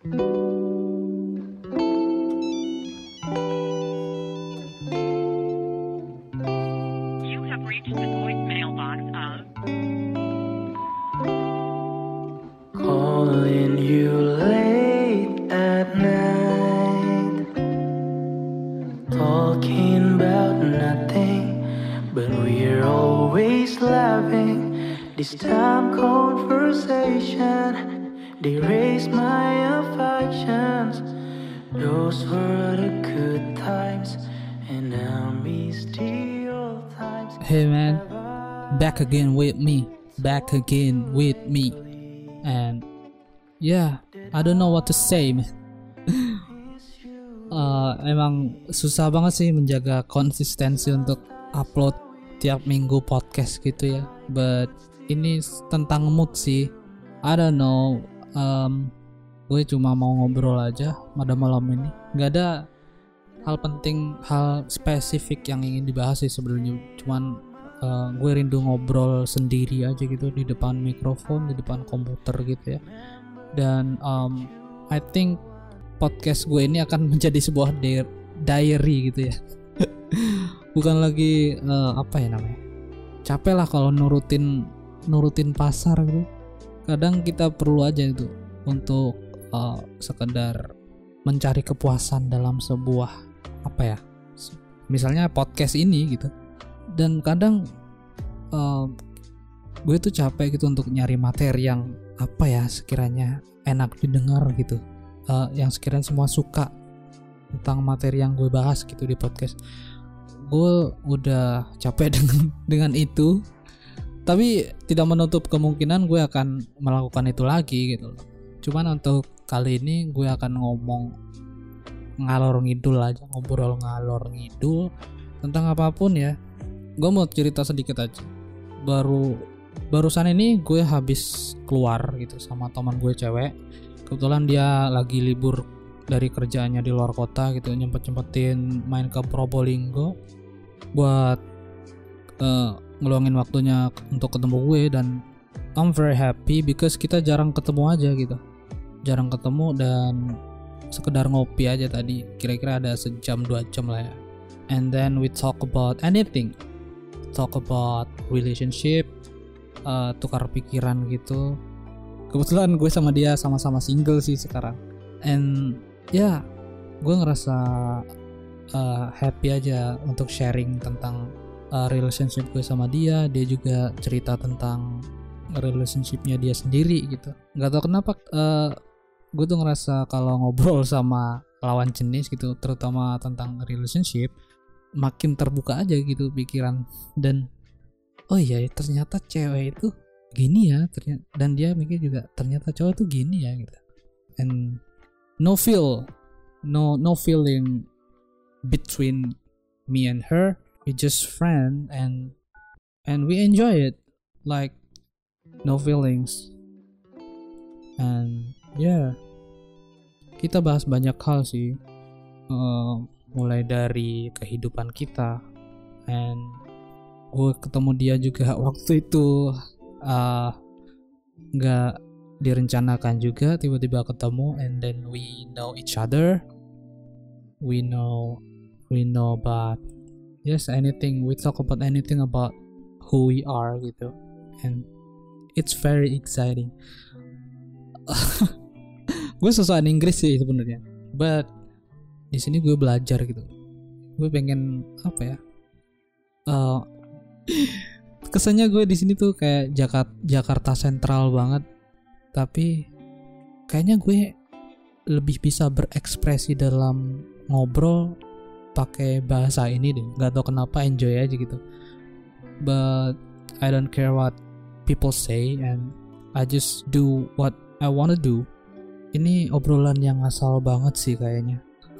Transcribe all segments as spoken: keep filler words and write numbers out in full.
You have reached the voicemail box of calling you late at night, talking about nothing, but we're always laughing. This time conversation, they raise my affections. Those were the good times, and I miss the old times. Hey man, back again with me, back again with me. And yeah, I don't know what to say, man. uh, emang susah banget sih menjaga konsistensi untuk upload tiap minggu podcast gitu ya. But ini tentang mood sih. I don't know. Um, gue cuma mau ngobrol aja pada malam ini. Gak ada hal penting, hal spesifik yang ingin dibahas sih sebenarnya. Cuman uh, gue rindu ngobrol sendiri aja gitu di depan mikrofon, di depan komputer gitu ya. Dan um, I think podcast gue ini akan menjadi sebuah di- diary gitu ya. Bukan lagi uh, apa ya namanya, capek lah kalau nurutin nurutin pasar gitu. Kadang kita perlu aja itu untuk uh, sekedar mencari kepuasan dalam sebuah apa ya, misalnya podcast ini gitu. Dan kadang uh, gue tuh capek gitu untuk nyari materi yang apa ya sekiranya enak didengar gitu, uh, yang sekiranya semua suka tentang materi yang gue bahas gitu di podcast. Gue udah capek dengan dengan itu, tapi tidak menutup kemungkinan gue akan melakukan itu lagi gitu loh. Cuman untuk kali ini gue akan ngomong ngalor ngidul aja, ngobrol ngalor ngidul tentang apapun ya. Gue mau cerita sedikit aja. Baru barusan ini gue habis keluar gitu sama teman gue cewek. Kebetulan dia lagi libur dari kerjaannya di luar kota gitu, nyempet-nyempetin main ke Probolinggo buat uh, ngeluangin waktunya untuk ketemu gue. Dan I'm very happy because kita jarang ketemu aja gitu, jarang ketemu dan sekedar ngopi aja tadi, kira-kira ada sejam dua jam lah ya. And then we talk about anything, talk about relationship, uh, tukar pikiran gitu. Kebetulan gue sama dia sama-sama single sih sekarang, and ya yeah, gue ngerasa uh, happy aja untuk sharing tentang uh, relationship gue sama dia. Dia juga cerita tentang relationshipnya dia sendiri gitu. Nggak tahu kenapa uh, gue tuh ngerasa kalau ngobrol sama lawan jenis gitu, terutama tentang relationship, makin terbuka aja gitu pikiran. Dan oh iya ternyata cewek itu gini ya, ternyata, dan dia mikir juga ternyata cowok tuh gini ya gitu. And no feel no no feeling between me and her. We just friend and and we enjoy it like no feelings. And yeah, kita bahas banyak hal sih, uh, mulai dari kehidupan kita. And gue ketemu dia juga waktu itu uh, gak direncanakan juga, tiba-tiba ketemu. And then we know each other, we know we know about yes anything, we talk about anything about who we are gitu. And it's very exciting. Gue sosokan Inggris sih sebenarnya, but di sini gue belajar gitu. Gue pengen apa ya, uh, kesannya gue di sini tuh kayak Jakarta Jakarta Sentral banget, tapi kayaknya gue lebih bisa berekspresi dalam ngobrol pakai bahasa ini deh. Gak tau kenapa, enjoy aja gitu. But I don't care what people say, and I just do what I wanna do. Ini obrolan yang asal banget sih kayaknya.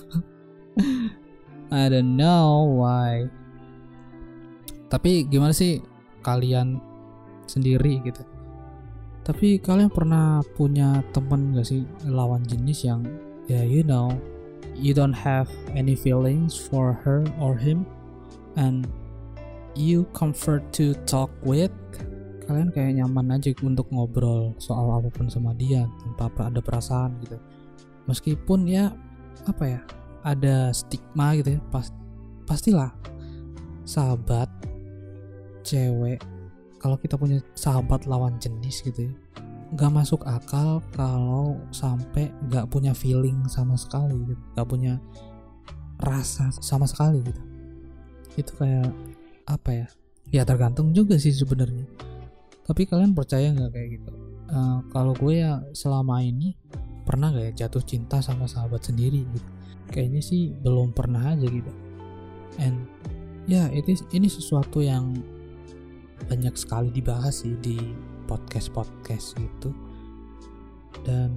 I don't know why. Tapi gimana sih kalian sendiri gitu? Tapi kalian pernah punya temen gak sih lawan jenis yang ya you know, you don't have any feelings for her or him, and you comfort to talk with. Kalian kayak nyaman aja untuk ngobrol soal apapun sama dia tanpa ada perasaan gitu. meskipun ya apa ya, ada stigma gitu ya, pas pastilah sahabat cewek, kalau kita punya sahabat lawan jenis gitu ya, nggak masuk akal kalau sampai nggak punya feeling sama sekali gitu, nggak punya rasa sama sekali gitu. Itu kayak apa ya, ya tergantung juga sih sebenarnya. Tapi kalian percaya nggak kayak gitu? Uh, kalau gue ya selama ini pernah gak ya jatuh cinta sama sahabat sendiri gitu? Kayaknya sih belum pernah aja gitu. And ya itu ini sesuatu yang banyak sekali dibahas sih di podcast-podcast gitu. Dan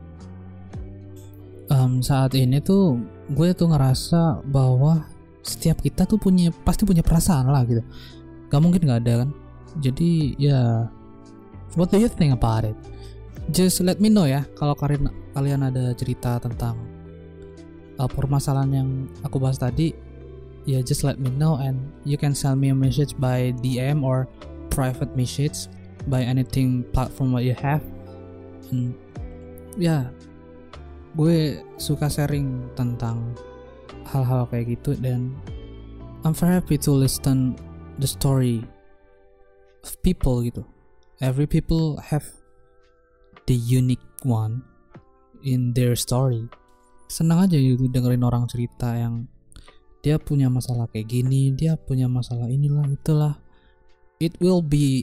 um, saat ini tuh gue tuh ngerasa bahwa setiap kita tuh punya pasti punya perasaan lah gitu. Gak mungkin gak ada kan. Jadi ya, what do you think about it? Just let me know ya kalau kalian kalian ada cerita tentang uh, permasalahan yang aku bahas tadi. Ya, just let me know, and you can send me a message by D M or private message by anything platform what you have. And ya, gue suka sharing tentang hal-hal kayak gitu, dan I'm very happy to listen the story of people gitu. Every people have the unique one in their story. Senang aja gitu dengerin orang cerita yang dia punya masalah kayak gini, dia punya masalah inilah itulah. It will be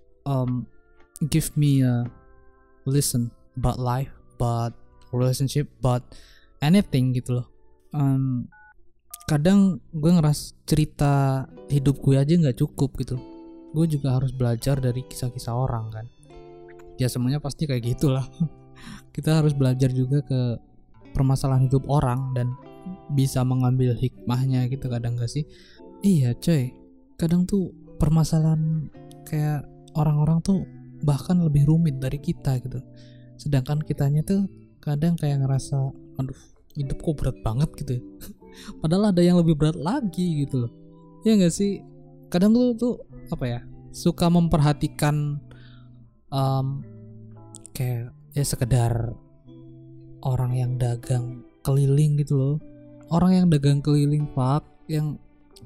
um give me a listen about life, about relationship, about anything gitu loh. Um, kadang gue ngeras cerita hidup gue aja nggak cukup gitu. Gue juga harus belajar dari kisah-kisah orang kan. Ya semuanya pasti kayak gitulah. Kita harus belajar juga ke permasalahan hidup orang dan bisa mengambil hikmahnya gitu, kadang gak sih? Iya coy, kadang tuh permasalahan kayak orang-orang tuh bahkan lebih rumit dari kita gitu. Sedangkan kitanya tuh kadang kayak ngerasa, aduh hidup kok berat banget gitu ya. Padahal ada yang lebih berat lagi gitu loh. Iya gak sih? Kadang tuh tuh apa ya, suka memperhatikan um, kayak ya sekedar orang yang dagang keliling gitu loh. Orang yang dagang keliling pak, yang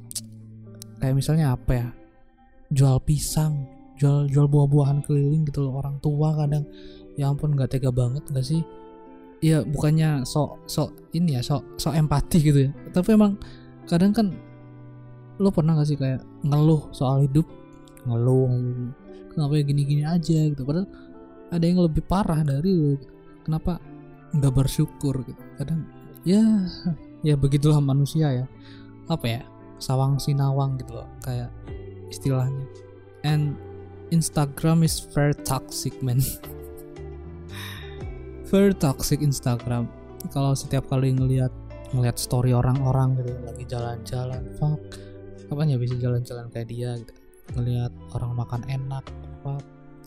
kayak misalnya apa ya, jual pisang, jual jual buah-buahan keliling gitu loh. Orang tua kadang ya ampun nggak tega banget nggak sih? Ya bukannya sok sok ini ya sok sok empati gitu ya, tapi emang kadang kan lo pernah gak sih kayak ngeluh soal hidup, ngeluh kenapa ya gini-gini aja gitu, padahal ada yang lebih parah dari lo gitu. Kenapa nggak bersyukur gitu? Kadang ya ya begitulah manusia ya, apa ya, sawang sinawang gitu loh kayak istilahnya. And Instagram is very toxic man. Very toxic Instagram. Kalau setiap kali ngelihat ngelihat story orang-orang gitu lagi jalan-jalan, fuck, kapan ya bisa jalan-jalan kayak dia gitu. Ngelihat orang makan enak, fuck,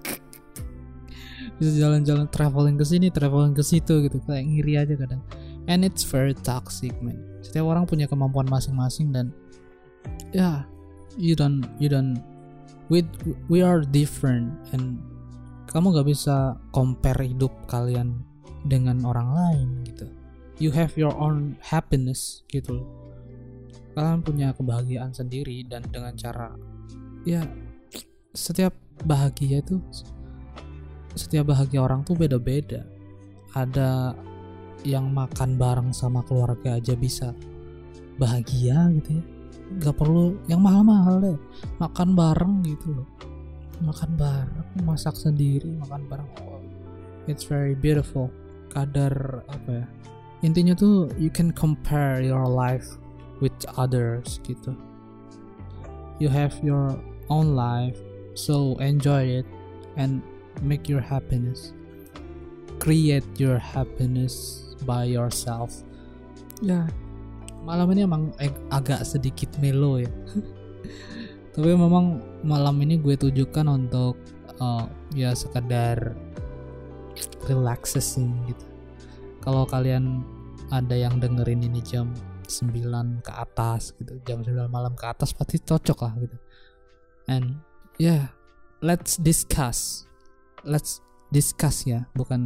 bisa jalan-jalan traveling ke sini, traveling ke situ gitu, kayak ngiri aja kadang. And it's very toxic man. Setiap orang punya kemampuan masing-masing dan ya yeah, you don't you don't we we are different, and kamu gak bisa compare hidup kalian dengan orang lain gitu. You have your own happiness gitu loh. Kalian punya kebahagiaan sendiri, dan dengan cara ya setiap bahagia itu, setiap bahagia orang tuh beda-beda. Ada yang makan bareng sama keluarga aja bisa bahagia gitu ya. Gak perlu yang mahal-mahal deh, makan bareng gitu loh. Makan bareng, masak sendiri, makan bareng. Oh, it's very beautiful. Kadar apa ya, intinya tuh you can compare your life with others gitu. You have your own life, so enjoy it and make your happiness. Create your happiness by yourself. Ya, malam ini emang ag- agak sedikit melo ya. Tapi memang malam ini gue tujukan untuk uh, ya sekedar relaxing gitu. Kalau kalian ada yang dengerin ini jam sembilan ke atas gitu, jam sembilan malam ke atas pasti cocok lah gitu. And yeah, let's discuss. Let's discuss ya, bukan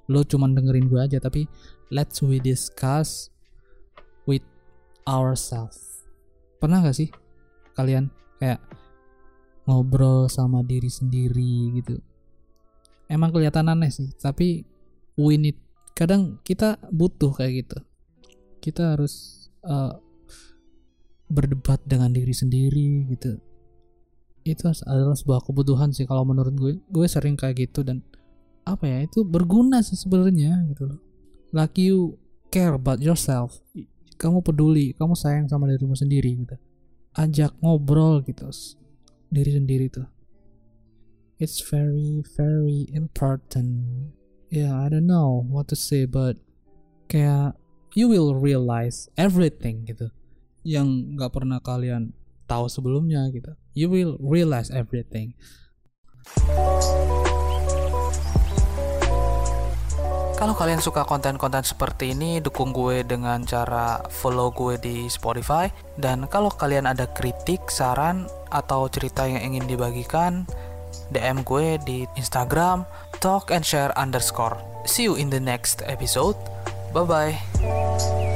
lo cuman dengerin gue aja, tapi let's we discuss with ourselves. Pernah gak sih kalian kayak ngobrol sama diri sendiri gitu? Emang kelihatan aneh sih, tapi we need, kadang kita butuh kayak gitu. Kita harus uh, berdebat dengan diri sendiri gitu. Itu adalah sebuah kebutuhan sih kalau menurut gue. Gue sering kayak gitu, dan apa ya, itu berguna sih sebenarnya gitu loh. Like you care about yourself, kamu peduli, kamu sayang sama dirimu sendiri gitu. Ajak ngobrol gitu diri sendiri tuh. It's very very important. Yeah, I don't know what to say, but kayak you will realize everything gitu yang nggak pernah kalian tahu sebelumnya gitu. You will realize everything. Kalau kalian suka konten-konten seperti ini, dukung gue dengan cara follow gue di Spotify. Dan kalau kalian ada kritik, saran, atau cerita yang ingin dibagikan, D M gue di Instagram talk and share underscore. See you in the next episode. Bye bye.